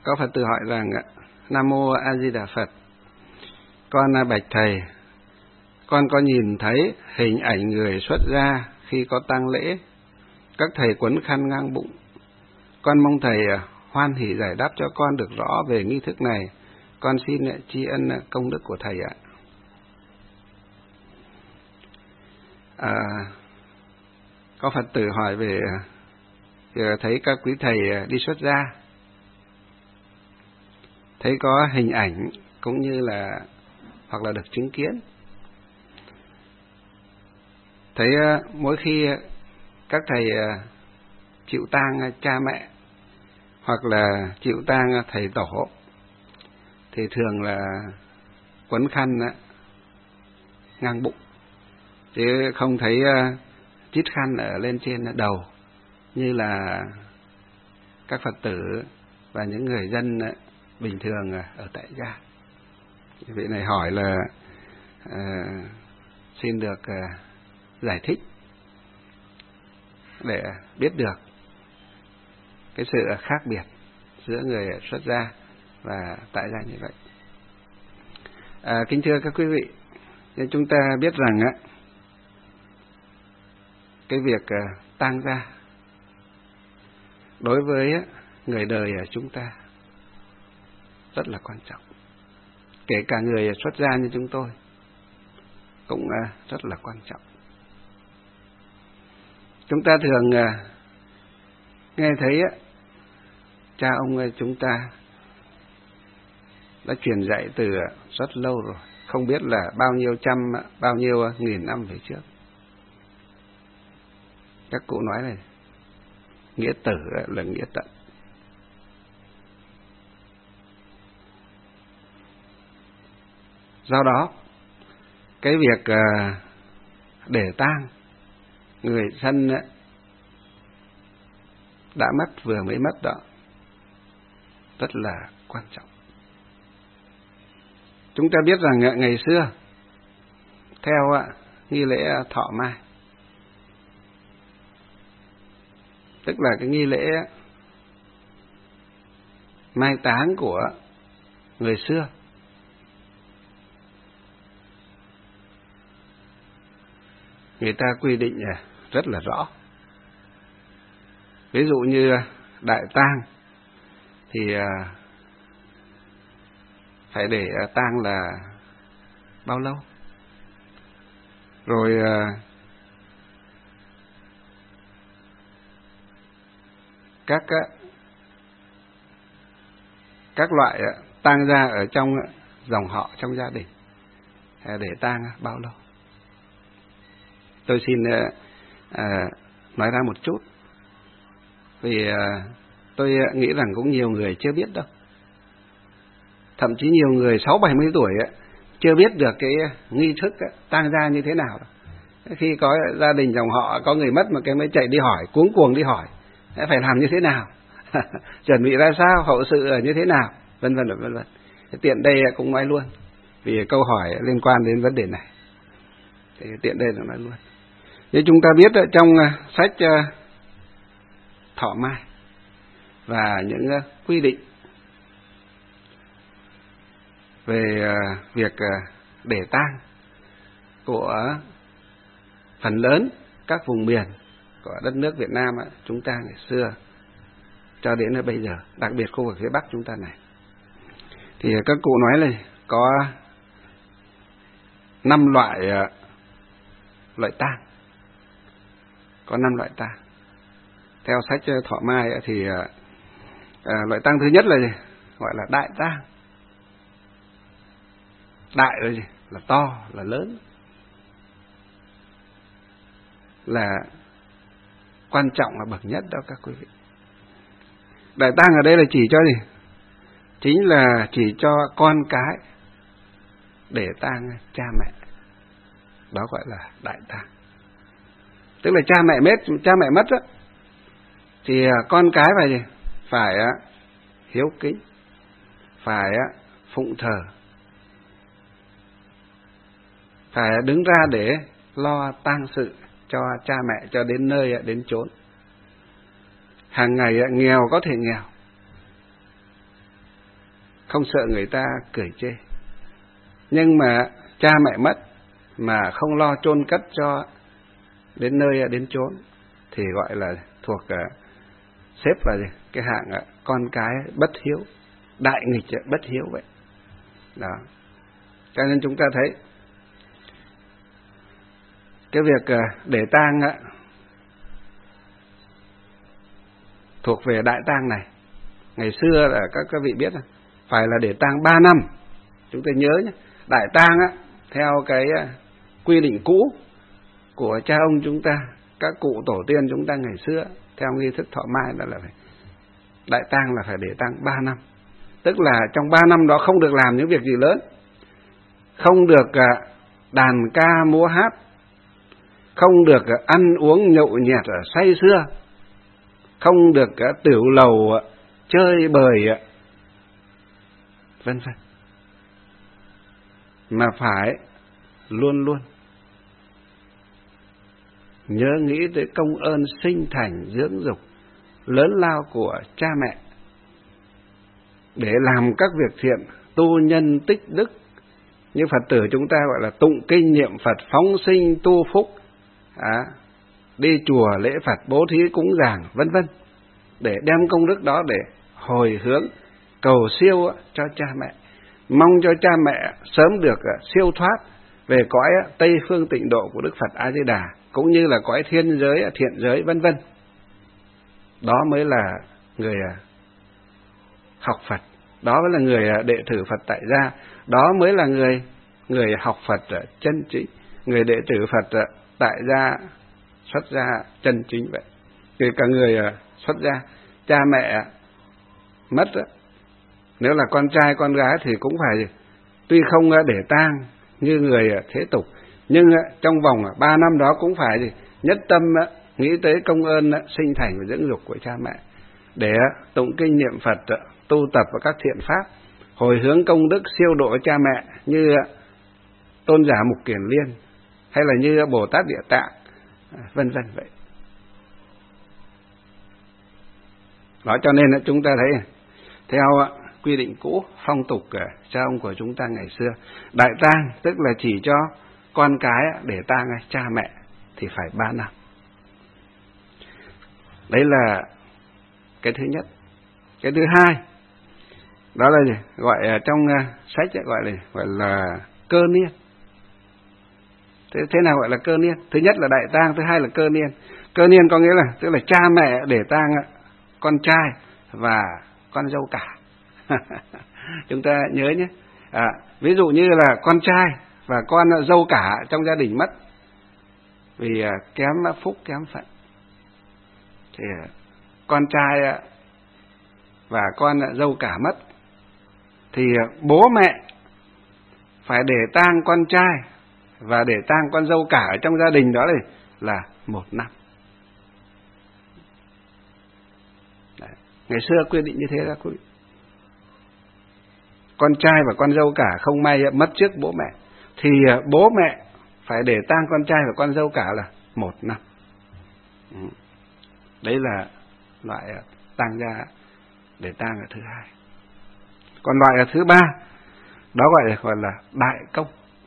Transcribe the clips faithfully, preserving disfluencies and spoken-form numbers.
Có Phật tử hỏi rằng: Nam Mô A Di Đà Phật, con bạch thầy, con có nhìn thấy hình ảnh người xuất gia khi có tang lễ, các thầy quấn khăn ngang bụng. Con mong thầy hoan hỷ giải đáp cho con được rõ về nghi thức này. Con xin tri ân công đức của thầy ạ. À, có Phật tử hỏi về thấy các quý thầy đi xuất gia, thấy có hình ảnh cũng như là hoặc là được chứng kiến, thấy mỗi khi các thầy chịu tang cha mẹ hoặc là chịu tang thầy tổ thì thường là quấn khăn ngang bụng, chứ không thấy chít khăn ở lên trên đầu như là các Phật tử và những người dân bình thường ở tại gia. Vị này hỏi là uh, xin được uh, giải thích để biết được cái sự khác biệt giữa người xuất gia và tại gia như vậy. À, kính thưa các quý vị, chúng ta biết rằng á, cái việc uh, tang gia đối với người đời chúng ta rất là quan trọng. Kể cả người xuất gia như chúng tôi cũng uh, rất là quan trọng. Chúng ta thường uh, nghe thấy uh, cha ông chúng ta đã truyền dạy từ rất lâu rồi, không biết là bao nhiêu trăm, bao nhiêu nghìn năm về trước. Các cụ nói này, nghĩa tử là nghĩa tận. Do đó, cái việc để tang người thân đã mất, vừa mới mất đó, rất là quan trọng. Chúng ta biết rằng ngày xưa, theo nghi lễ thọ mai, tức là cái nghi lễ mai táng của người xưa, người ta quy định rất là rõ. Ví dụ như đại tang thì phải để tang là bao lâu, rồi các các loại tang gia ở trong dòng họ, trong gia đình để tang bao lâu. Tôi xin à, nói ra một chút, vì à, tôi nghĩ rằng cũng nhiều người chưa biết đâu. Thậm chí nhiều người sáu bảy mươi tuổi chưa biết được cái nghi thức tang gia như thế nào. Khi có gia đình dòng họ có người mất mà cái mới chạy đi hỏi, cuống cuồng đi hỏi phải làm như thế nào, chuẩn bị ra sao, hậu sự như thế nào, vân vân vân vân. Tiện đây cũng nói luôn, vì câu hỏi liên quan đến vấn đề này, thì tiện đây là nói luôn. Như chúng ta biết trong sách thọ mai và những quy định về việc để tang của phần lớn các vùng miền của đất nước Việt Nam chúng ta ngày xưa cho đến bây giờ, đặc biệt khu vực phía Bắc chúng ta này, thì các cụ nói là có năm loại loại tang, có năm loại tang. Theo sách thọ mai thì à, loại tang thứ nhất là gì? Gọi là đại tang. Đại là gì? Là to, là lớn, là quan trọng, là bậc nhất đó các quý vị. Đại tang ở đây là chỉ cho gì? Chính là chỉ cho con cái để tang cha mẹ. Đó gọi là đại tang. Tức là cha mẹ mất, cha mẹ mất đó, thì con cái phải gì? Phải hiếu kính, phải phụng thờ, phải đứng ra để lo tang sự cho cha mẹ cho đến nơi đến chốn. Hàng ngày nghèo có thể nghèo, không sợ người ta cười chê. Nhưng mà cha mẹ mất mà không lo chôn cất cho đến nơi đến chốn thì gọi là thuộc uh, xếp vào cái hạng uh, con cái bất hiếu, đại nghịch bất hiếu vậy. Đó. Cho nên chúng ta thấy cái việc uh, để tang uh, thuộc về đại tang này. Ngày xưa là các các vị biết phải là để tang ba năm. Chúng ta nhớ nhé, đại tang á theo cái uh, quy định cũ của cha ông chúng ta, các cụ tổ tiên chúng ta ngày xưa theo nghi thức thọ mai đó là phải đại tang là phải để tang ba năm. Tức là trong ba năm đó không được làm những việc gì lớn, không được uh, đàn ca múa hát, không được uh, ăn uống nhậu nhẹt uh, say sưa, không được uh, tiểu lầu uh, chơi bời uh, vân vân, mà phải luôn luôn nhớ nghĩ tới công ơn sinh thành dưỡng dục lớn lao của cha mẹ, để làm các việc thiện, tu nhân tích đức. Như Phật tử chúng ta gọi là tụng kinh niệm Phật, phóng sinh tu phúc, à, đi chùa lễ Phật, bố thí cúng dường vân vân, để đem công đức đó để hồi hướng cầu siêu cho cha mẹ, mong cho cha mẹ sớm được siêu thoát về cõi Tây Phương Tịnh Độ của Đức Phật A Di Đà, cũng như là cõi thiên giới, thiện giới vân vân. Đó mới là người học Phật, đó mới là người đệ tử Phật tại gia, đó mới là người người học Phật chân chính, người đệ tử Phật tại gia xuất gia chân chính vậy. Kể cả người xuất gia, cha mẹ mất, nếu là con trai con gái thì cũng phải tuy không để tang như người thế tục, nhưng trong vòng ba năm đó cũng phải nhất tâm nghĩ tới công ơn sinh thành và dưỡng dục của cha mẹ, để tụng kinh niệm Phật, tu tập vào các thiện pháp, hồi hướng công đức siêu độ cha mẹ như Tôn giả Mục Kiền Liên hay là như Bồ Tát Địa Tạng vân vân vậy. Đó, cho nên chúng ta thấy theo quy định cũ phong tục cha ông của chúng ta ngày xưa, đại tang tức là chỉ cho con cái để tang cha mẹ thì phải ba năm. Đấy là cái thứ nhất. Cái thứ hai đó là gì? Gọi trong sách gọi là gọi là cơ niên. Thế, thế nào gọi là cơ niên? Thứ nhất là đại tang, thứ hai là cơ niên. Cơ niên có nghĩa là tức là cha mẹ để tang con trai và con dâu cả. Chúng ta nhớ nhé. À, ví dụ như là con trai và con dâu cả trong gia đình mất vì kém phúc kém phận, thì con trai và con dâu cả mất thì bố mẹ phải để tang con trai và để tang con dâu cả ở trong gia đình đó là, là một năm. Đấy. Ngày xưa quy định như thế đó quý vị. Con trai và con dâu cả không may mất trước bố mẹ thì bố mẹ phải để tang con trai và con dâu cả là một năm. Đấy là loại tang gia để tang ở thứ hai. Còn loại ở thứ ba đó gọi là gọi là đại công.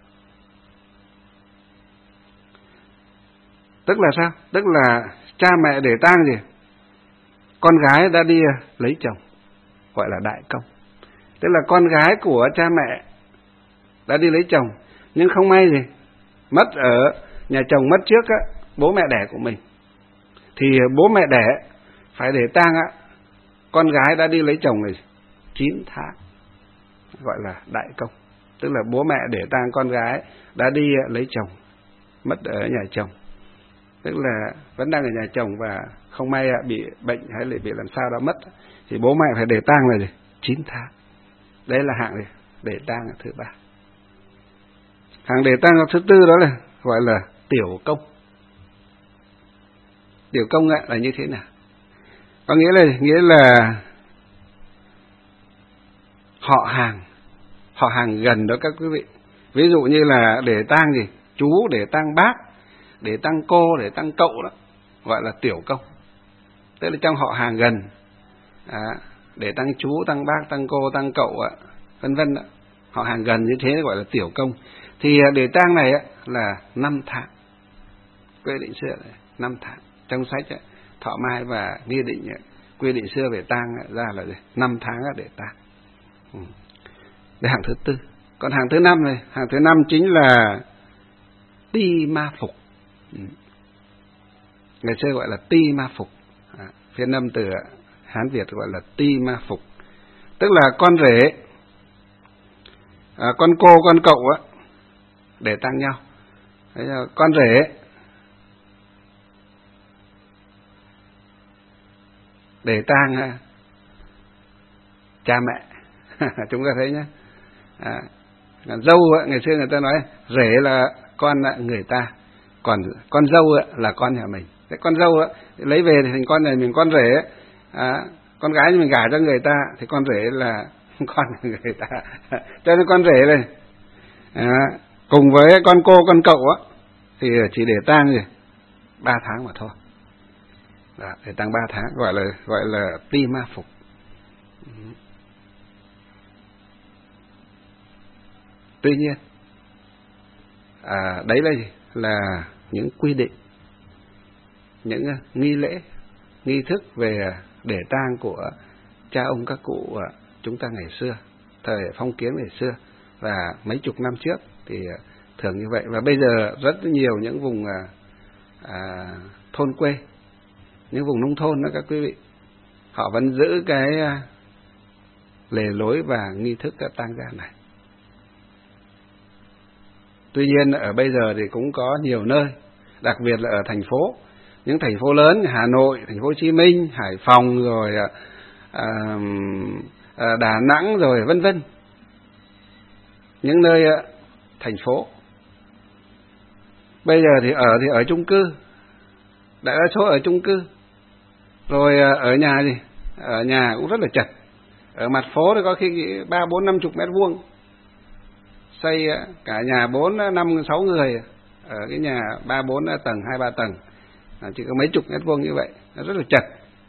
Tức là sao? Tức là cha mẹ để tang gì? Con gái đã đi lấy chồng, gọi là đại công. Tức là con gái của cha mẹ đã đi lấy chồng, nhưng không may gì mất ở nhà chồng mất trước á, bố mẹ đẻ của mình, thì bố mẹ đẻ phải để tang á con gái đã đi lấy chồng này chín tháng, gọi là đại công. Tức là bố mẹ để tang con gái đã đi lấy chồng mất ở nhà chồng, tức là vẫn đang ở nhà chồng và không may bị bệnh hay là bị làm sao đó mất, thì bố mẹ phải để tang là gì? chín tháng. Đấy là hạng gì? Để tang là thứ ba. Hạng để tang thứ tư đó là gọi là tiểu công. Tiểu công là như thế nào? Có nghĩa là nghĩa là họ hàng, họ hàng gần đó các quý vị. Ví dụ như là để tang gì? Chú, để tang bác, để tang cô, để tang cậu đó, gọi là tiểu công. Tức là trong họ hàng gần, à, để tăng chú, tăng bác, tăng cô, tăng cậu ạ, vân vân ạ. Họ hàng gần như thế gọi là tiểu công. Thì để tang này là năm tháng. Quy định xưa là năm tháng. Trong sách Thọ Mai và Nghi Định quy định xưa về tang ra là năm tháng để tang. Ừ. Để hàng thứ tư. Còn hàng thứ năm này, hàng thứ năm chính là ti ma phục. Ừ. Ngày xưa gọi là ti ma phục. À, phiên âm từ Hán Việt gọi là ti ma phục. Tức là con rể, à, con cô, con cậu á, để tang nhau. Đấy là con rể để tang cha mẹ. Chúng ta thấy nhé. À, dâu á, ngày xưa người ta nói rể là con người ta, còn con dâu á, là con nhà mình. Thế con dâu á, lấy về thì thành con nhà mình, con rể à, con gái mình gả cho người ta thì con rể là con người ta. Cho nên con rể này à, cùng với con cô, con cậu á, thì chỉ để tang gì ba tháng mà thôi. Đó, để tang ba tháng gọi là gọi là ti ma phục. Tuy nhiên à, đấy là gì? Là những quy định, những nghi lễ, nghi thức về để tang của cha ông các cụ chúng ta ngày xưa, thời phong kiến ngày xưa và mấy chục năm trước thì thường như vậy. Và bây giờ rất nhiều những vùng à, à, thôn quê, những vùng nông thôn đó các quý vị, họ vẫn giữ cái lề lối và nghi thức tang gia này. Tuy nhiên ở bây giờ thì cũng có nhiều nơi, đặc biệt là ở thành phố, những thành phố lớn, Hà Nội, thành phố Hồ Chí Minh, Hải Phòng, rồi à, à, Đà Nẵng, rồi vân vân, những nơi à, thành phố. Bây giờ thì ở thì ở chung cư, đại đa số ở chung cư, rồi à, ở nhà gì, ở nhà cũng rất là chật. Ở mặt phố thì có khi ba bốn năm chục mét vuông, xây cả nhà bốn năm sáu người ở cái nhà ba bốn tầng, hai ba tầng, chỉ có mấy chục mét vuông như vậy, nó rất là chật.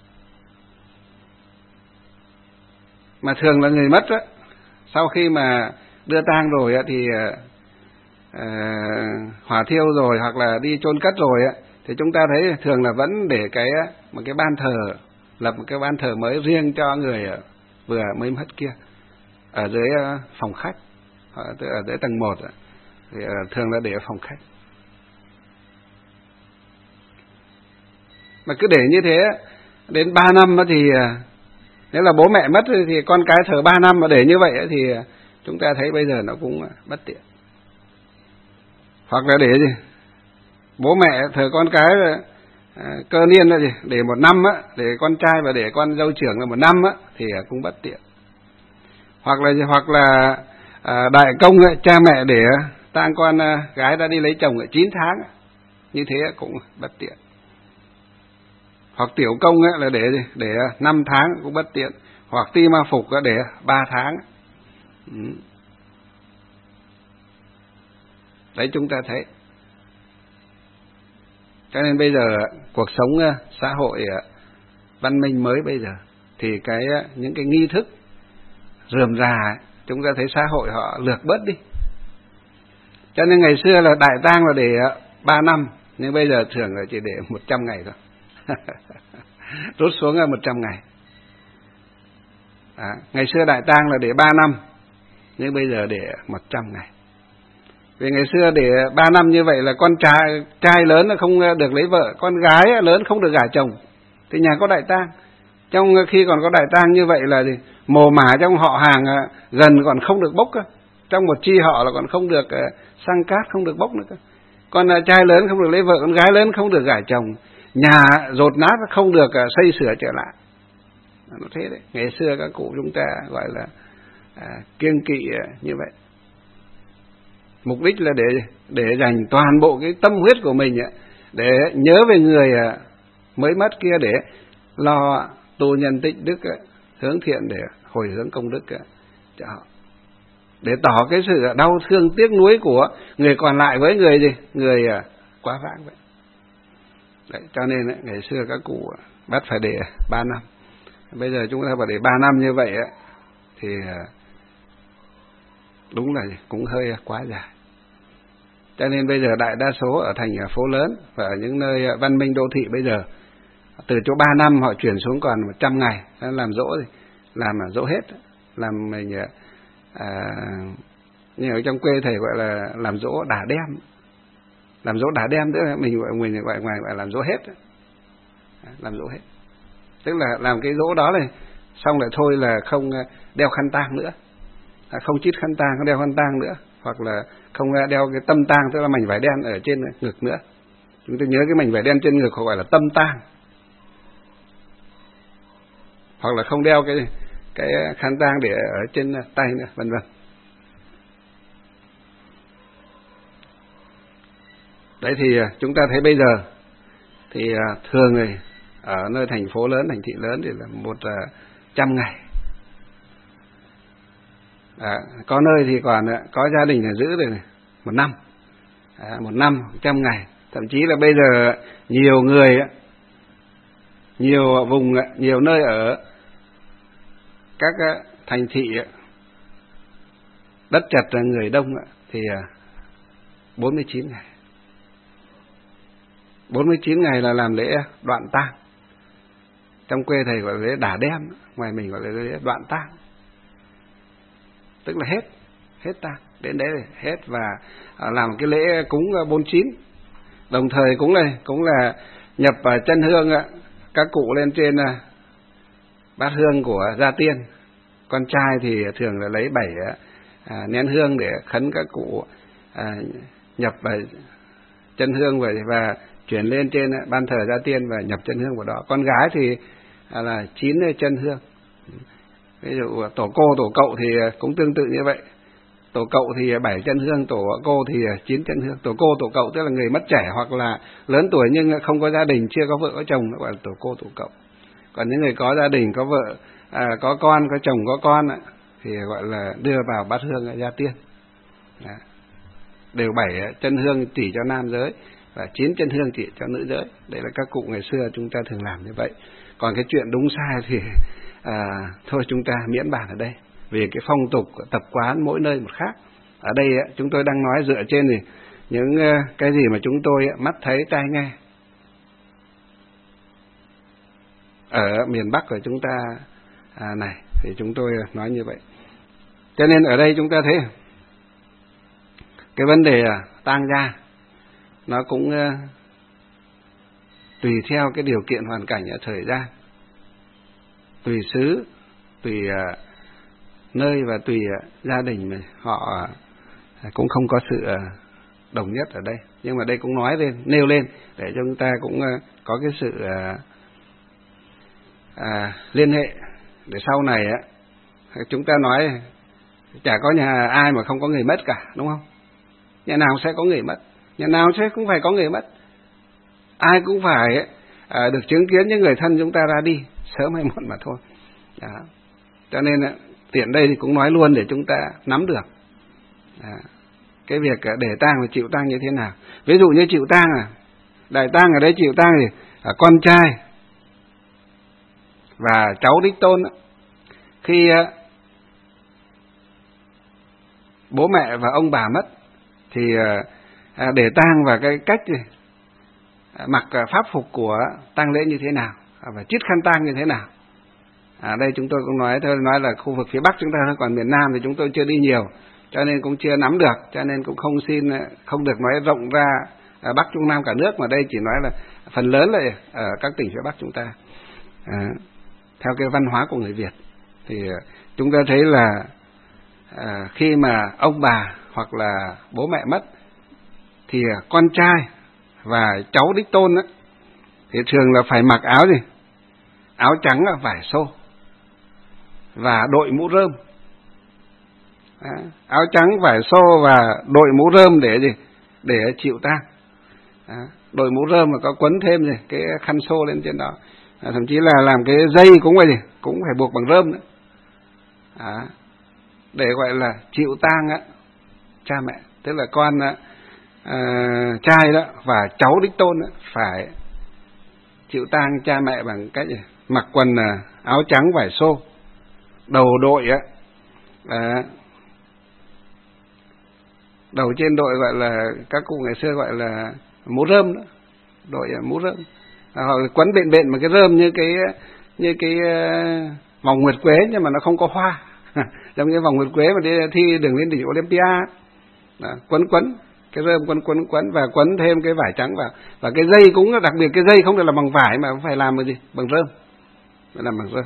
Mà thường là người mất đó, sau khi mà đưa tang rồi thì uh, hỏa thiêu rồi hoặc là đi chôn cất rồi thì chúng ta thấy thường là vẫn để cái một cái ban thờ, lập một cái ban thờ mới riêng cho người vừa mới mất kia ở dưới phòng khách, ở dưới tầng một thì thường là để ở phòng khách. Mà cứ để như thế đến ba năm thì nếu là bố mẹ mất thì con cái thờ ba năm mà để như vậy thì chúng ta thấy bây giờ nó cũng bất tiện. Hoặc là để gì bố mẹ thờ con cái cơ niên là gì để một năm á, để con trai và để con dâu trưởng là một năm á thì cũng bất tiện. Hoặc là gì? Hoặc là à, đại công ấy, cha mẹ để tang con gái đã đi lấy chồng ở chín tháng, như thế cũng bất tiện. Hoặc tiểu công ấy là để để năm tháng cũng bất tiện. Hoặc ti ma phục để ba tháng. Ừ. Đấy chúng ta thấy. Cho nên bây giờ cuộc sống xã hội văn minh mới bây giờ thì cái những cái nghi thức rườm rà chúng ta thấy xã hội họ lược bớt đi. Cho nên ngày xưa là đại tang là để ba năm, nhưng bây giờ thường là chỉ để một trăm ngày thôi. Rút xuống là một trăm ngày. À, ngày xưa đại tang là để ba năm, nhưng bây giờ để một trăm ngày. Vì ngày xưa để ba năm như vậy là con trai trai lớn là không được lấy vợ, con gái lớn không được gả chồng, thì nhà có đại tang. Trong khi còn có đại tang như vậy là gì? Mồ mả trong họ hàng gần còn không được bốc, trong một chi họ là còn không được xăng cát, không được bốc nữa. Con trai lớn không được lấy vợ, con gái lớn không được gả chồng, nhà dột nát không được xây sửa trở lại. Nó thế đấy. Ngày xưa các cụ chúng ta gọi là à, kiêng kỵ như vậy. Mục đích là để để dành toàn bộ cái tâm huyết của mình để nhớ về người mới mất kia, để lo tu nhân tích đức, hướng thiện để hồi hướng công đức cho họ, để tỏ cái sự đau thương tiếc nuối của người còn lại với người gì người quá vãng vậy. Đấy, cho nên ngày xưa các cụ bắt phải để ba năm. Bây giờ chúng ta bảo để ba năm như vậy á thì đúng là cũng hơi quá dài. Cho nên bây giờ đại đa số ở thành phố lớn và ở những nơi văn minh đô thị bây giờ, từ chỗ ba năm họ chuyển xuống còn một trăm ngày làm dỗ, làm dỗ hết, làm mình à, như ở trong quê thầy gọi là làm dỗ đả đem, làm dỗ đả đem, tức là mình gọi mình gọi ngoài gọi làm dỗ hết, làm dỗ hết, tức là làm cái dỗ đó này xong lại thôi là không đeo khăn tang nữa, không chít khăn tang, không đeo khăn tang nữa, hoặc là không đeo cái tâm tang, tức là mảnh vải đen ở trên ngực nữa. Chúng ta nhớ cái mảnh vải đen trên ngực gọi là tâm tang, hoặc là không đeo cái cái khăn tang để ở trên tay nữa, vân vân. Đấy thì chúng ta thấy bây giờ thì thường này ở nơi thành phố lớn, thành thị lớn thì là một trăm ngày. À, có nơi thì còn có gia đình là giữ rồi này, một năm, à, một năm trăm ngày, thậm chí là bây giờ nhiều người, nhiều vùng, nhiều nơi ở các thành thị đất chật người đông thì bốn mươi chín ngày. bốn mươi chín ngày là làm lễ đoạn tang. Trong quê thầy gọi là lễ đả đem, ngoài mình gọi là lễ đoạn tang. Tức là hết, hết tang, đến đấy là hết, và làm cái lễ cúng bốn chín. Đồng thời cũng là cũng là nhập chân hương các cụ lên trên bát hương của gia tiên. Con trai thì thường là lấy bảy à, nén hương để khấn các cụ à, nhập vào chân hương và, và chuyển lên trên ban thờ gia tiên và nhập chân hương vào đó. Con gái thì à, là chín chân hương. Ví dụ tổ cô, tổ cậu thì cũng tương tự như vậy. Tổ cậu thì bảy chân hương, tổ cô thì chín chân hương. Tổ cô, tổ cậu tức là người mất trẻ hoặc là lớn tuổi nhưng không có gia đình, chưa có vợ có chồng, gọi là tổ cô, tổ cậu. Còn những người có gia đình, có vợ, à, có con, có chồng, có con thì gọi là đưa vào bát hương gia tiên. Đó. Đều bảy chân hương chỉ cho nam giới và chín chân hương chỉ cho nữ giới. Đấy là các cụ ngày xưa chúng ta thường làm như vậy. Còn cái chuyện đúng sai thì à, thôi chúng ta miễn bàn ở đây, vì cái phong tục tập quán mỗi nơi một khác. Ở đây chúng tôi đang nói dựa trên thì những cái gì mà chúng tôi mắt thấy tai nghe ở miền Bắc của chúng ta à, này thì chúng tôi nói như vậy. Cho nên ở đây chúng ta thấy cái vấn đề tang gia nó cũng uh, tùy theo cái điều kiện hoàn cảnh ở thời gian, tùy xứ, tùy uh, nơi và tùy uh, gia đình mà họ uh, cũng không có sự uh, đồng nhất ở đây. Nhưng mà đây cũng nói lên, nêu lên để cho chúng ta cũng uh, có cái sự uh, uh, liên hệ để sau này uh, chúng ta nói chả có nhà ai mà không có người mất cả, đúng không? Nhà nào sẽ có người mất, nhà nào sẽ cũng phải có người mất. Ai cũng phải à, được chứng kiến những người thân chúng ta ra đi sớm hay muộn mà thôi. Đó. Cho nên tiện đây thì cũng nói luôn để chúng ta nắm được à, cái việc để tang và chịu tang như thế nào. Ví dụ như chịu tang à, đại tang ở đây chịu tang thì à, con trai và cháu đích tôn. Khi à, bố mẹ và ông bà mất thì à, để tang và cái cách gì, à, mặc pháp phục của tang lễ như thế nào, à, và chít khăn tang như thế nào. À, đây chúng tôi cũng nói thôi, nói là khu vực phía Bắc chúng ta thôi, còn miền Nam thì chúng tôi chưa đi nhiều, cho nên cũng chưa nắm được, cho nên cũng không xin, không được nói rộng ra à, Bắc Trung Nam cả nước, mà đây chỉ nói là phần lớn là ở các tỉnh phía Bắc chúng ta. À, theo cái văn hóa của người Việt thì chúng ta thấy là à, khi mà ông bà hoặc là bố mẹ mất thì con trai và cháu đích tôn đó, thì thường là phải mặc áo gì? Áo trắng là vải xô và đội mũ rơm. Đó. Áo trắng vải xô và đội mũ rơm để gì? Để chịu tang. Đội mũ rơm mà có quấn thêm gì? Cái khăn xô lên trên đó. À, thậm chí là làm cái dây cũng vậy gì? Cũng phải buộc bằng rơm nữa. Đó. Để gọi là chịu tang á, cha mẹ, tức là con uh, trai đó và cháu đích tôn đó, phải chịu tang cha mẹ bằng cách gì? mặc quần áo trắng vải xô, đầu đội á, à, đầu trên đội gọi là các cụ ngày xưa gọi là mũ rơm đó, đội mũ rơm, à, họ quấn bện bện mà cái rơm như cái như cái uh, vòng nguyệt quế nhưng mà nó không có hoa, giống như vòng nguyệt quế mà đi thi đường lên đỉnh Olympia, đó, quấn quấn cái rơm quấn quấn quấn và quấn thêm cái vải trắng vào, và cái dây cũng đặc biệt, cái dây không được làm bằng vải mà phải làm bằng gì, bằng rơm, phải làm bằng rơm.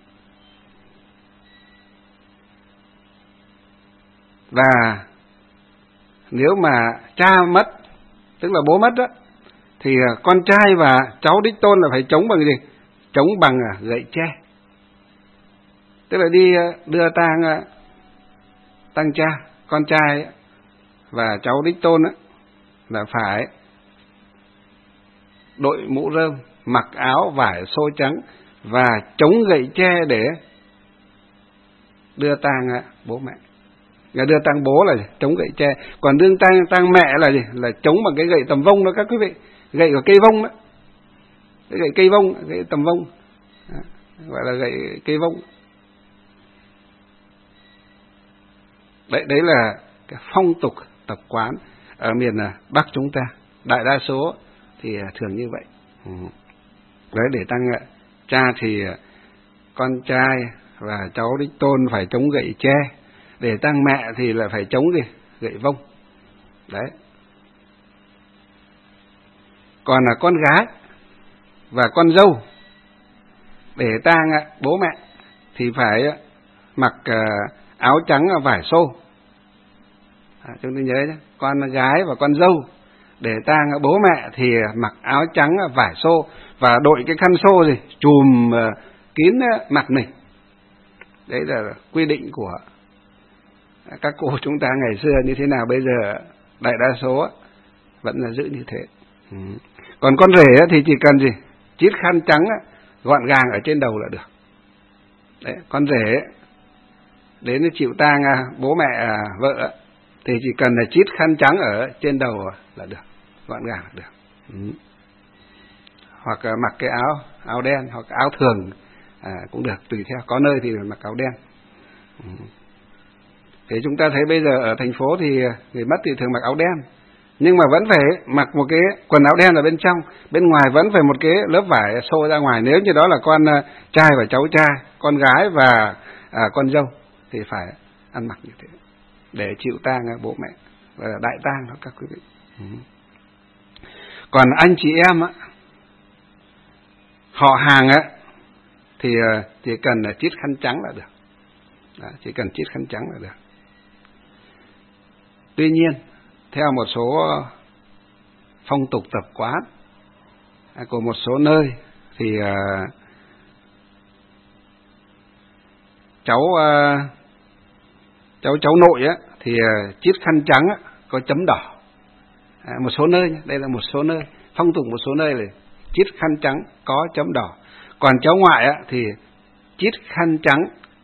Và nếu mà cha mất, tức là bố mất đó, thì con trai và cháu đích tôn là phải chống bằng gì? Chống bằng gậy tre. Tức là đi đưa tang tang cha, con trai và cháu đích tôn đó, là phải đội mũ rơm, mặc áo vải xô trắng và chống gậy tre để đưa tang bố mẹ. Là đưa tang bố là gì? Chống gậy tre, còn đưa tang tang mẹ là gì? Là chống bằng cái gậy tầm vông đó các quý vị, gậy của cây vông đó, cái gậy cây vông, gậy tầm vông, đó, gọi là gậy cây vông. Đấy, đấy là cái phong tục tập quán ở miền Bắc chúng ta, đại đa số thì thường như vậy. Ừ. Đấy, để tăng cha thì con trai và cháu đích tôn phải chống gậy tre, để tăng mẹ thì là phải chống gì? Gậy vông. Đấy. Còn là con gái và con dâu để tang bố mẹ thì phải mặc áo trắng vải xô. À, chúng tôi nhớ nhé, con gái và con dâu để tang bố mẹ thì mặc áo trắng vải xô và đội cái khăn xô gì chùm kín mặt mình. Đấy là quy định của các cô chúng ta ngày xưa như thế nào, bây giờ đại đa số vẫn là giữ như thế. Ừ. Còn con rể thì chỉ cần gì? Chít khăn trắng gọn gàng ở trên đầu là được. Đấy, con rể đến chịu tang bố mẹ vợ thì chỉ cần là chít khăn trắng ở trên đầu là được, gọn gàng là được. Ừ. Hoặc mặc cái áo áo đen hoặc áo thường à, cũng được, tùy theo, có nơi thì mặc áo đen. Ừ. Thế chúng ta thấy bây giờ ở thành phố thì người mất thì thường mặc áo đen, nhưng mà vẫn phải mặc một cái quần áo đen ở bên trong, bên ngoài vẫn phải một cái lớp vải xô ra ngoài. Nếu như đó là con trai và cháu trai, con gái và à, con dâu thì phải ăn mặc như thế để chịu tang bố mẹ và đại tang đó các quý vị. Ừ. Còn anh chị em á, họ hàng á thì chỉ cần là chít khăn trắng là được. Đó, chỉ cần chít khăn trắng là được. Tuy nhiên theo một số phong tục tập quán của một số nơi thì uh, cháu uh, cháu cháu nội á thì uh, chít khăn trắng á, có chấm đỏ. À, một số nơi, đây là một số nơi, phong tục một số nơi là chít khăn trắng có chấm đỏ. Còn cháu ngoại á thì chít khăn trắng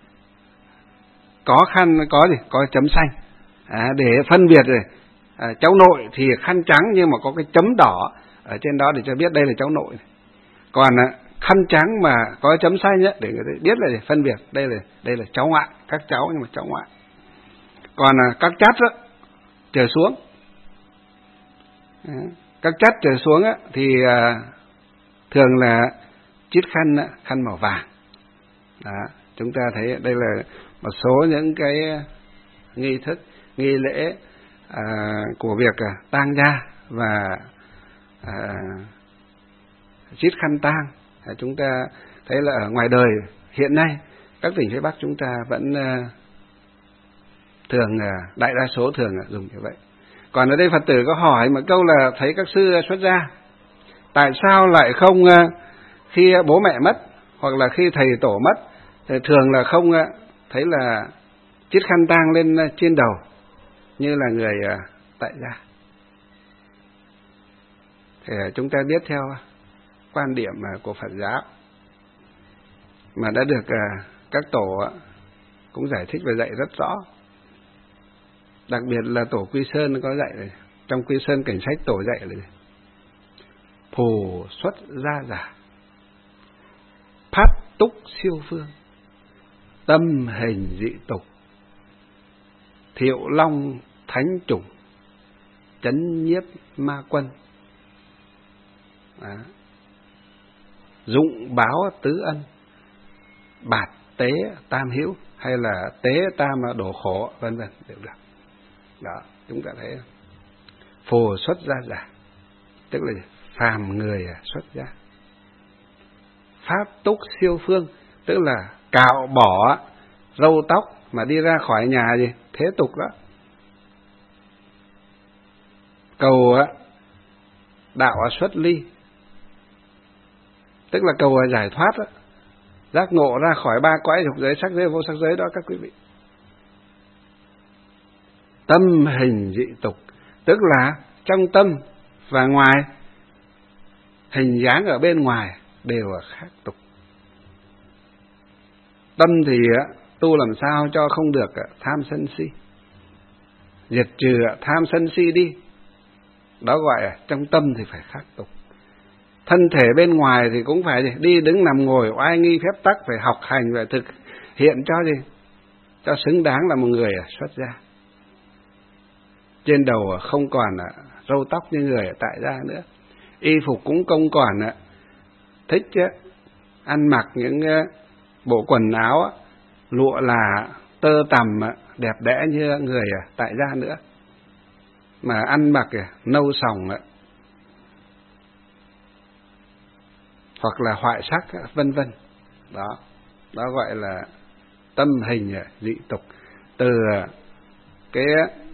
có khăn có gì có chấm xanh. À, để phân biệt rồi. À, cháu nội thì khăn trắng nhưng mà có cái chấm đỏ ở trên đó để cho biết đây là cháu nội. Còn à, khăn trắng mà có chấm xanh ấy, để người ta biết là để phân biệt đây là đây là cháu ngoại, các cháu nhưng mà cháu ngoại. Còn à, các chắt đó, trở xuống, à, các chắt trở xuống á, thì à, thường là chít khăn khăn màu vàng. Đó, chúng ta thấy đây là một số những cái nghi thức, nghi lễ à, của việc à, tang gia và à, chít khăn tang. À, chúng ta thấy là ở ngoài đời hiện nay các tỉnh phía Bắc chúng ta vẫn à, thường à, đại đa số thường à, dùng như vậy. Còn ở đây Phật tử có hỏi một câu là thấy các sư xuất gia tại sao lại không à, khi bố mẹ mất hoặc là khi thầy tổ mất thì thường là không à, thấy là chít khăn tang lên trên đầu như là người à, tại gia. Thì chúng ta biết theo quan điểm của Phật giáo mà đã được à, các tổ cũng giải thích và dạy rất rõ. Đặc biệt là tổ Quy Sơn có dạy rồi. Trong Quy Sơn Cảnh Sách tổ dạy rồi. Phù xuất gia giả, phá túc siêu phương, tâm hình dị tục, thiệu long thánh chủng, chấn nhiếp ma quân. Đó. Dụng báo tứ ân, bạt tế tam hữu, hay là tế tam đổ khổ, vân vân đều được. Đó, chúng ta thấy phù xuất gia giả, tức là phàm người xuất gia. Pháp túc siêu phương, tức là cạo bỏ râu tóc mà đi ra khỏi nhà gì thế tục đó. Cầu đạo xuất ly, tức là cầu giải thoát đó, giác ngộ ra khỏi ba cõi dục giới, sắc giới, vô sắc giới đó các quý vị. Tâm hình dị tục, tức là trong tâm và ngoài, hình dáng ở bên ngoài đều là khác tục. Tâm thì tu làm sao cho không được tham sân si, diệt trừ tham sân si đi, đó gọi là trong tâm thì phải khác tục. Thân thể bên ngoài thì cũng phải đi đứng nằm ngồi oai nghi phép tắc, phải học hành, phải thực hiện cho gì, cho xứng đáng là một người xuất gia. Trên đầu không còn râu tóc như người tại gia nữa, y phục cũng không còn thích ăn mặc những bộ quần áo lụa là tơ tằm đẹp đẽ như người tại gia nữa, mà ăn mặc nâu sòng hoặc là hoại sắc vân vân. Đó, đó gọi là tâm hình dị tục. Từ cái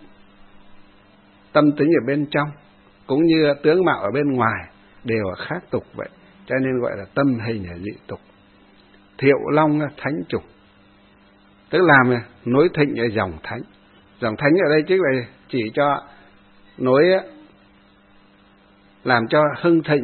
tâm tính ở bên trong cũng như tướng mạo ở bên ngoài đều là khác tục vậy, cho nên gọi là tâm hình dị tục. Thiệu long thánh chủng, tức làm nối thịnh ở dòng thánh. Dòng thánh ở đây chính là chỉ cho nối làm cho hưng thịnh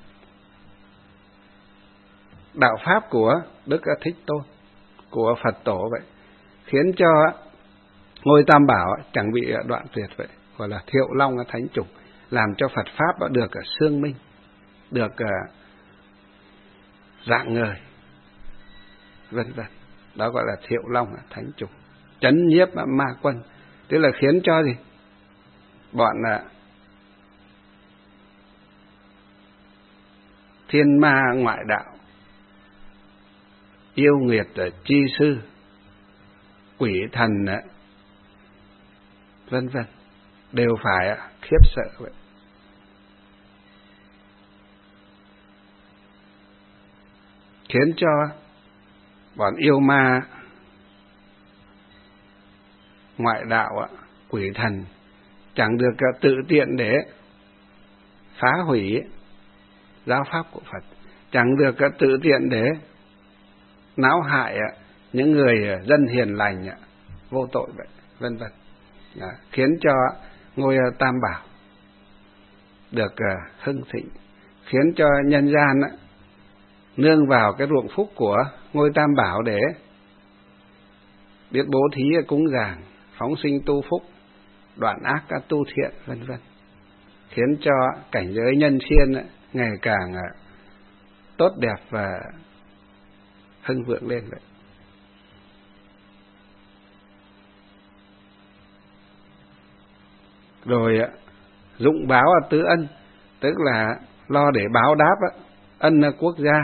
đạo pháp của Đức Thích Tôn, của Phật Tổ vậy, khiến cho ngôi Tam Bảo chẳng bị đoạn tuyệt vậy, gọi là thiệu long thánh chủng, làm cho Phật pháp được xương minh, được rạng ngời, vân vân. Đó gọi là thiệu long thánh chủng. Chấn nhiếp ma quân, tức là khiến cho gì bọn thiên ma ngoại đạo, yêu nghiệt chi sư, quỷ thần vân vân đều phải khiếp sợ vậy. Khiến cho bọn yêu ma ngoại đạo, quỷ thần chẳng được tự tiện để phá hủy giáo pháp của Phật, chẳng được tự tiện để náo hại những người dân hiền lành vô tội vậy, vân vân. Khiến cho ngôi Tam Bảo được hưng thịnh, khiến cho nhân gian nương vào cái ruộng phúc của ngôi Tam Bảo để biết bố thí cúng dường, phóng sinh tu phúc, đoạn ác tu thiện, vân vân, khiến cho cảnh giới nhân thiên ngày càng tốt đẹp và hưng vượng lên vậy. Rồi dụng báo tứ ân, tức là lo để báo đáp ân quốc gia.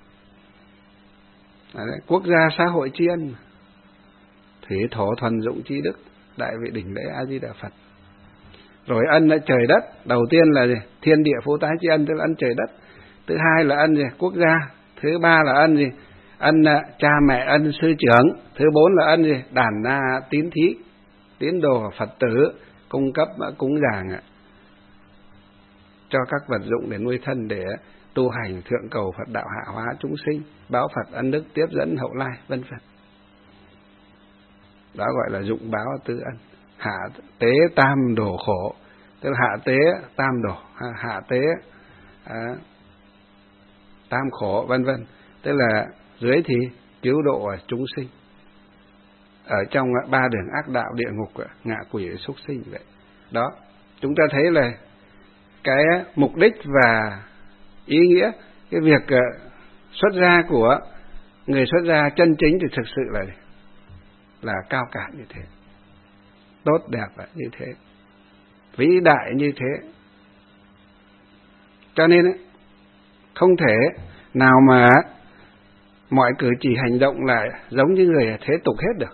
Đấy, quốc gia xã hội tri ân, thủy thổ thuần dụng tri đức, đại vị đỉnh lễ A Di Đà Phật. Rồi ân trời đất, đầu tiên là gì? Thiên địa phú tái tri ân, tức là ân trời đất. Thứ hai là ân gì? Quốc gia. Thứ ba là ân gì? Ân cha mẹ, ân sư trưởng. Thứ bốn là ân gì? Đàn na tín thí, tín đồ Phật tử cung cấp cúng dường cho các vật dụng để nuôi thân, để tu hành thượng cầu Phật đạo, hạ hóa chúng sinh, báo Phật ân đức, tiếp dẫn hậu lai, vân vân. Đó gọi là dụng báo tứ ân. Hạ tế tam đồ khổ, tức là hạ tế tam đồ, hạ tế à, tam khổ, vân vân, tức là dưới thì cứu độ chúng sinh ở trong ba đường ác đạo, địa ngục, ngạ quỷ, súc sinh vậy. Đó, chúng ta thấy là cái mục đích và ý nghĩa cái việc xuất gia của người xuất gia chân chính thì thực sự là là cao cả như thế, tốt đẹp là như thế, vĩ đại như thế. Cho nên ấy, không thể nào mà mọi cử chỉ hành động lại giống như người thế tục hết được.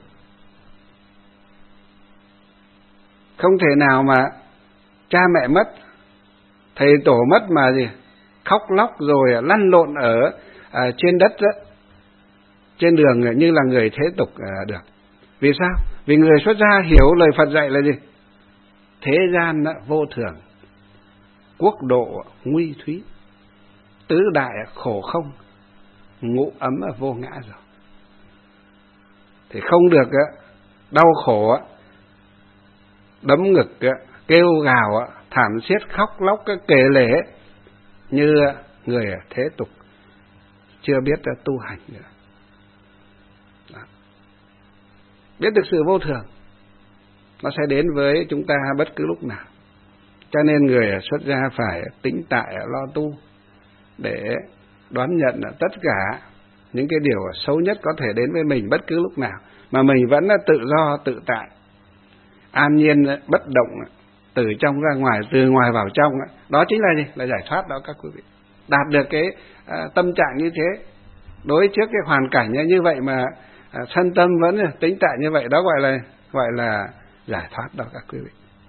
Không thể nào mà cha mẹ mất, thầy tổ mất mà gì khóc lóc rồi lăn lộn ở à, trên đất đó, trên đường như là người thế tục à, được. Vì sao? Vì người xuất gia hiểu lời Phật dạy là gì? Thế gian đó, vô thường, quốc độ nguy thúy, tứ đại khổ không, ngũ ấm vô ngã rồi. Thì không được đau khổ, đấm ngực, kêu gào, thảm thiết, khóc lóc, kể lể như người thế tục chưa biết tu hành nữa. Đó. Biết được sự vô thường, nó sẽ đến với chúng ta bất cứ lúc nào. Cho nên người xuất gia phải tĩnh tại lo tu để đón nhận tất cả những cái điều xấu nhất có thể đến với mình bất cứ lúc nào, mà mình vẫn tự do tự tại, an nhiên bất động, từ trong ra ngoài, từ ngoài vào trong. Đó chính là gì? Là giải thoát đó các quý vị. Đạt được cái à, tâm trạng như thế, đối trước cái hoàn cảnh như vậy mà à, thân tâm vẫn tĩnh tại như vậy, đó gọi là gọi là giải thoát đó các quý vị.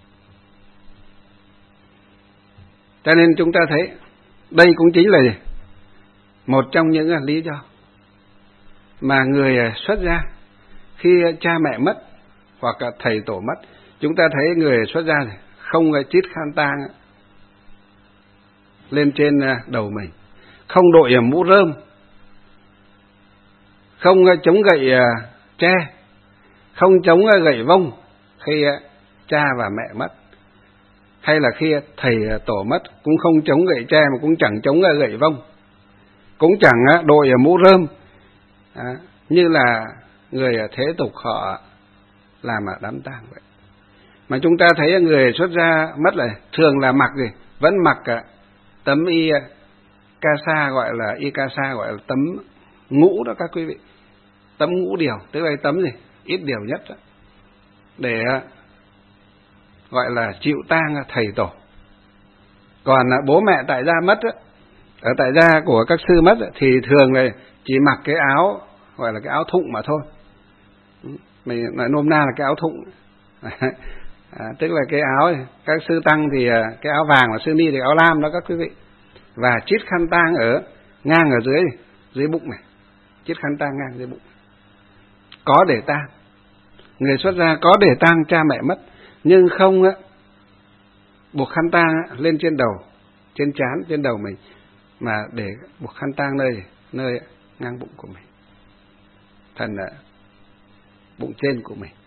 Cho nên chúng ta thấy đây cũng chính là gì? Một trong những lý do mà người xuất gia khi cha mẹ mất hoặc là thầy tổ mất, chúng ta thấy người xuất gia này không chít khăn tang lên trên đầu mình, không đội mũ rơm, không chống gậy tre, không chống gậy vông khi cha và mẹ mất, hay là khi thầy tổ mất cũng không chống gậy tre mà cũng chẳng chống gậy vông, cũng chẳng đội mũ rơm à, như là người thế tục họ làm ở đám tang vậy. Mà chúng ta thấy người xuất gia mất là thường là mặc gì? Vẫn mặc tấm y ca sa, gọi là y ca sa, gọi là tấm ngũ đó các quý vị. Tấm ngũ điều, tức là tấm gì? Ít điều nhất đó, để gọi là chịu tang thầy tổ. Còn bố mẹ tại gia mất đó, ở tại gia của các sư mất thì thường là chỉ mặc cái áo gọi là cái áo thụng mà thôi. Mình nói nôm na là cái áo thụng. À, tức là cái áo này, các sư tăng thì cái áo vàng, và sư ni thì áo lam đó các quý vị. Và chít khăn tang ở ngang ở dưới dưới bụng này, chít khăn tang ngang dưới bụng. Có để tang, người xuất gia có để tang cha mẹ mất, nhưng không á buộc khăn tang lên trên đầu, trên trán, trên đầu mình, mà để buộc khăn tang nơi nơi ngang bụng của mình, thần là bụng trên của mình.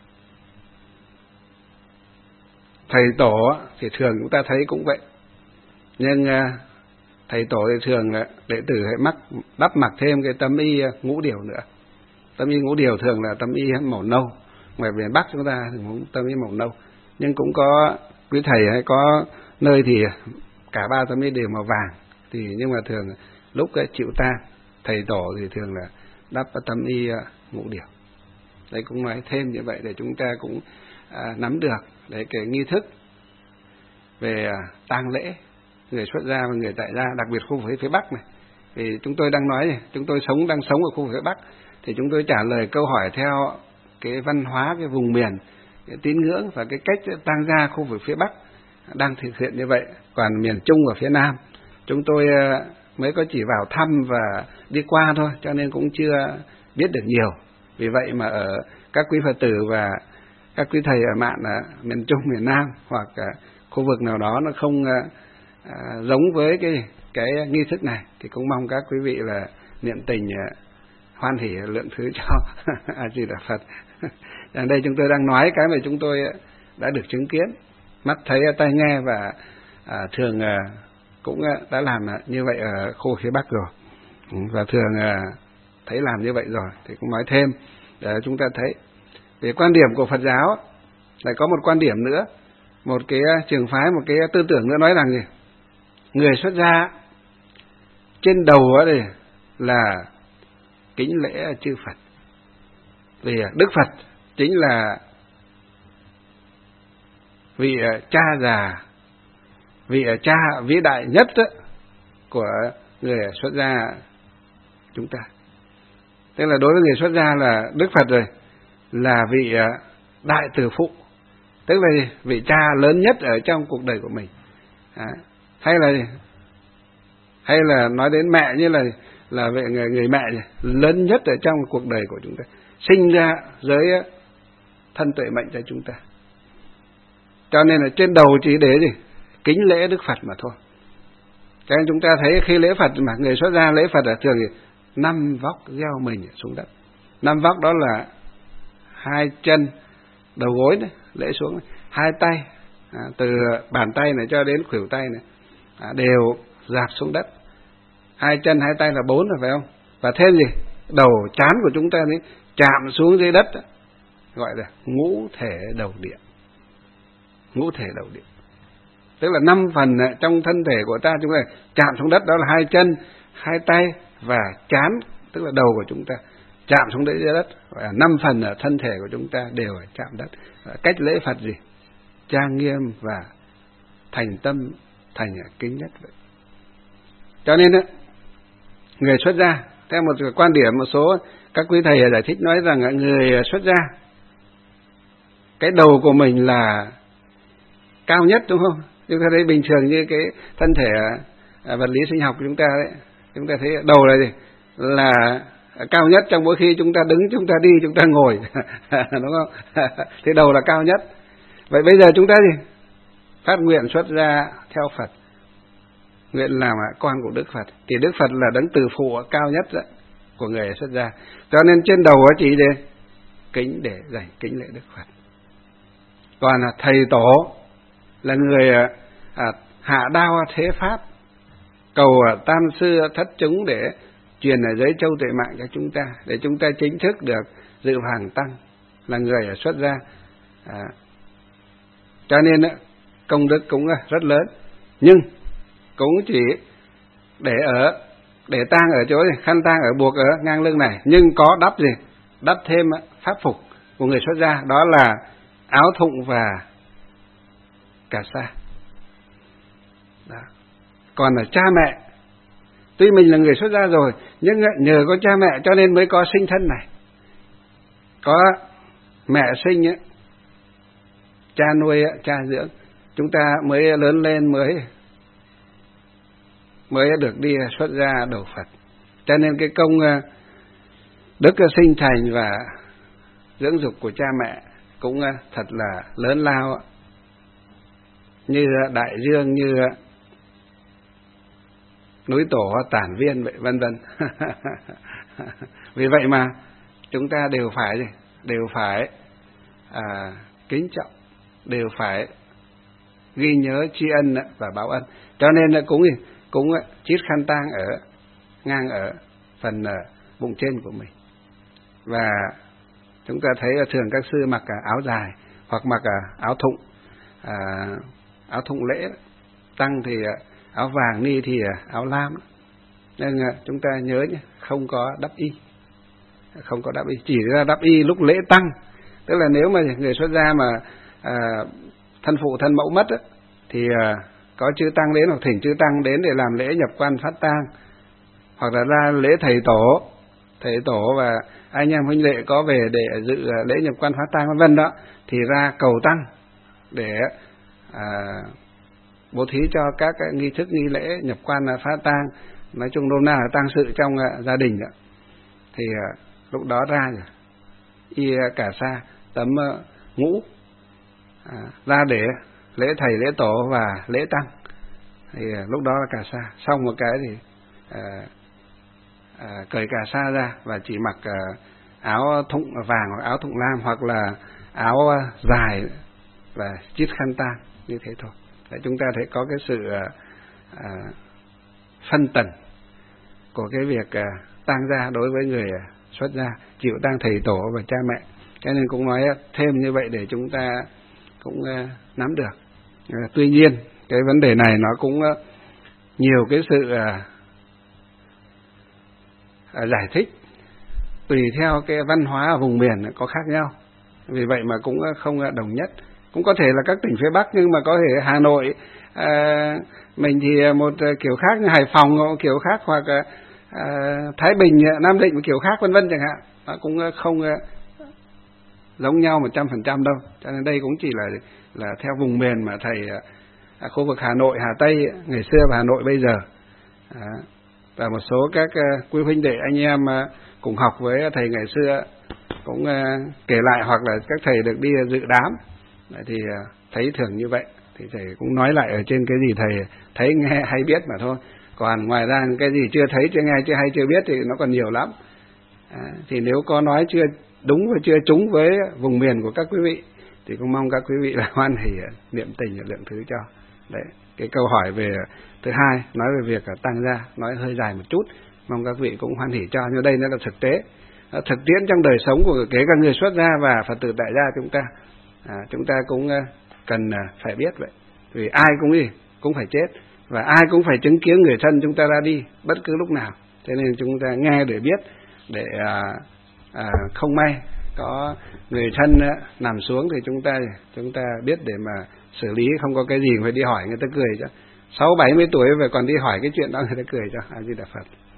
Thầy tổ thì thường chúng ta thấy cũng vậy, nhưng thầy tổ thì thường là đệ tử hãy mắc đắp mặc thêm cái tấm y ngũ điều nữa. Tấm y ngũ điều thường là tấm y màu nâu, ngoài miền Bắc chúng ta thường tấm y màu nâu, nhưng cũng có quý thầy hay có nơi thì cả ba tấm y đều màu vàng. Thì nhưng mà thường lúc cái chịu tang thầy tổ thì thường là đắp tấm y ngũ điều. Đấy cũng nói thêm như vậy để chúng ta cũng à, nắm được đấy cái nghi thức về à, tang lễ người xuất gia và người tại gia, đặc biệt khu vực phía Bắc này. Thì chúng tôi đang nói này, chúng tôi sống đang sống ở khu vực phía Bắc, thì chúng tôi trả lời câu hỏi theo cái văn hóa, cái vùng miền, cái tín ngưỡng và cái cách tang gia khu vực phía Bắc đang thực hiện như vậy. Còn miền Trung ở phía Nam chúng tôi à, mới có chỉ vào thăm và đi qua thôi, cho nên cũng chưa biết được nhiều. Vì vậy mà ở các quý Phật tử và các quý thầy ở mạn ở miền Trung, miền Nam hoặc khu vực nào đó nó không à, giống với cái cái nghi thức này, thì cũng mong các quý vị là niệm tình hoan hỷ lượng thứ cho A Di Đà Phật. Ở đây chúng tôi đang nói cái mà chúng tôi đã được chứng kiến, mắt thấy, tai nghe, và à, thường à, cũng đã làm như vậy ở khu phía Bắc rồi, và thường à, thấy làm như vậy rồi, thì cũng nói thêm để chúng ta thấy. Về quan điểm của Phật giáo lại có một quan điểm nữa, một cái trường phái, một cái tư tưởng nữa nói rằng gì? Người xuất gia trên đầu đó là kính lễ chư Phật. Vì Đức Phật chính là vị cha già, vị cha vĩ đại nhất của người xuất gia chúng ta. Tức là đối với người xuất gia là Đức Phật rồi, là vị đại từ phụ, tức là vị cha lớn nhất ở trong cuộc đời của mình. À, hay là hay là nói đến mẹ như là là vị người, người mẹ lớn nhất ở trong cuộc đời của chúng ta, sinh ra giới thân tuệ mệnh cho chúng ta. Cho nên là trên đầu chỉ để gì? Kính lễ Đức Phật mà thôi. Cho nên chúng ta thấy khi lễ Phật mà người xuất gia lễ Phật là thường thì năm vóc gieo mình xuống đất. Năm vóc đó là hai chân, đầu gối này, lễ xuống này. Hai tay, à, từ bàn tay này cho đến khuỷu tay này, à, đều dạp xuống đất. Hai chân, hai tay là bốn rồi phải không? Và thêm gì? Đầu trán của chúng ta ấy, chạm xuống dưới đất, gọi là ngũ thể đầu địa. Ngũ thể đầu địa. Tức là năm phần trong thân thể của ta chúng ta chạm xuống đất, đó là hai chân, hai tay và trán, tức là đầu của chúng ta chạm xuống dưới đất. Gọi là năm phần ở thân thể của chúng ta đều phải chạm đất. Cách lễ Phật gì? Trang nghiêm và thành tâm, thành kính nhất vậy. Cho nên đó, người xuất gia theo một quan điểm, một số các quý thầy giải thích nói rằng người xuất gia cái đầu của mình là cao nhất, đúng không? Chúng ta thấy bình thường như cái thân thể vật lý sinh học của chúng ta đấy, chúng ta thấy đầu là gì? Là cao nhất trong mỗi khi chúng ta đứng, chúng ta đi, chúng ta ngồi, đúng không? Thì đầu là cao nhất. Vậy bây giờ chúng ta gì? Phát nguyện xuất gia theo Phật, nguyện làm con của Đức Phật. Thì Đức Phật là đấng từ phụ cao nhất đó, của người xuất gia. Cho nên trên đầu chỉ để kính, để dành kính lễ Đức Phật. Còn là thầy tổ là người à, hạ đao thế pháp, cầu tam sư thất chúng để truyền ở giới châu tuệ mạng cho chúng ta, để chúng ta chính thức được dự hàng tăng, là người xuất gia. À, cho nên công đức cũng rất lớn, nhưng cũng chỉ để ở để tang ở chỗ này, khăn tang ở buộc ở ngang lưng này, nhưng có đắp gì? Đắp thêm pháp phục của người xuất gia, đó là áo thụng và cà sa. Đó. Còn là cha mẹ, tuy mình là người xuất gia rồi, nhưng nhờ có cha mẹ cho nên mới có sinh thân này. Có mẹ sinh ấy, cha nuôi, cha dưỡng, chúng ta mới lớn lên, mới mới được đi xuất gia đầu Phật. Cho nên cái công đức sinh thành và dưỡng dục của cha mẹ cũng thật là lớn lao, như đại dương, như núi Tổ Tản Viên vậy, vân vân. Vì vậy mà chúng ta đều phải đều phải à, kính trọng, đều phải ghi nhớ tri ân và báo ân. Cho nên cũng cũng chiết khăn tang ở ngang ở phần bụng trên của mình. Và chúng ta thấy thường các sư mặc áo dài hoặc mặc áo thụng, à, áo thụng lễ, tăng thì áo vàng, ni thì áo lam. Nên chúng ta nhớ nhé, không có đắp y, không có đắp y, chỉ ra đắp y lúc lễ tăng. Tức là nếu mà người xuất gia mà à, thân phụ thân mẫu mất á, thì à, có chư tăng đến hoặc thỉnh chư tăng đến để làm lễ nhập quan phát tang, hoặc là ra lễ thầy tổ, thầy tổ và anh em huynh đệ có về để dự lễ nhập quan phát tang vân vân đó, thì ra cầu tăng để à, bố thí cho các nghi thức nghi lễ nhập quan phát tang, nói chung nôm na là tang sự trong gia đình đó. Thì à, lúc đó ra rồi y cà sa tấm ngũ à, ra để lễ thầy lễ tổ và lễ tăng. Thì lúc đó là cà sa, xong một cái thì à, à, cởi cà sa ra và chỉ mặc à, áo thụng vàng hoặc áo thụng lam, hoặc là áo dài và chiết khăn tang như thế thôi. Để chúng ta thấy có cái sự à, à, phân tầng của cái việc à, tang gia đối với người xuất gia, chịu tang thầy tổ và cha mẹ. Cho nên cũng nói thêm như vậy để chúng ta cũng à, nắm được. À, tuy nhiên cái vấn đề này nó cũng à, nhiều cái sự à, à, giải thích tùy theo cái văn hóa ở vùng miền có khác nhau, vì vậy mà cũng không đồng nhất. Cũng có thể là các tỉnh phía Bắc, nhưng mà có thể Hà Nội à, mình thì một kiểu khác, như Hải Phòng kiểu khác, hoặc à, Thái Bình, Nam Định một kiểu khác, vân vân chẳng hạn. Nó cũng không giống nhau một trăm phần trăm đâu. Cho nên đây cũng chỉ là là theo vùng miền mà thầy à, khu vực Hà Nội, Hà Tây ngày xưa và Hà Nội bây giờ. À, và một số các uh, quý huynh đệ anh em uh, cùng học với thầy ngày xưa cũng uh, kể lại, hoặc là các thầy được đi dự đám thì uh, thấy thường như vậy, thì thầy cũng nói lại ở trên cái gì thầy thấy nghe hay biết mà thôi. Còn ngoài ra cái gì chưa thấy, chưa nghe, chưa hay, chưa biết thì nó còn nhiều lắm. À, thì nếu có nói chưa đúng và chưa trúng với vùng miền của các quý vị thì cũng mong các quý vị là hoan hỉ niệm tình và lượng thứ cho. Đấy, cái câu hỏi về thứ hai nói về việc tăng gia nói hơi dài một chút, mong các vị cũng hoan hỉ cho. Nhưng đây nó là thực tế, thực tiễn trong đời sống của kể cả người xuất gia và Phật tử tại gia chúng ta. À, chúng ta cũng cần phải biết vậy, vì ai cũng đi cũng phải chết, và ai cũng phải chứng kiến người thân chúng ta ra đi bất cứ lúc nào. Cho nên chúng ta nghe để biết, để à, à, không may có người thân á, nằm xuống thì chúng ta chúng ta biết để mà xử lý, không có cái gì phải đi hỏi người ta cười chứ. Sáu bảy mươi tuổi về còn đi hỏi cái chuyện đó người ta cười cho. A Di Đà Phật.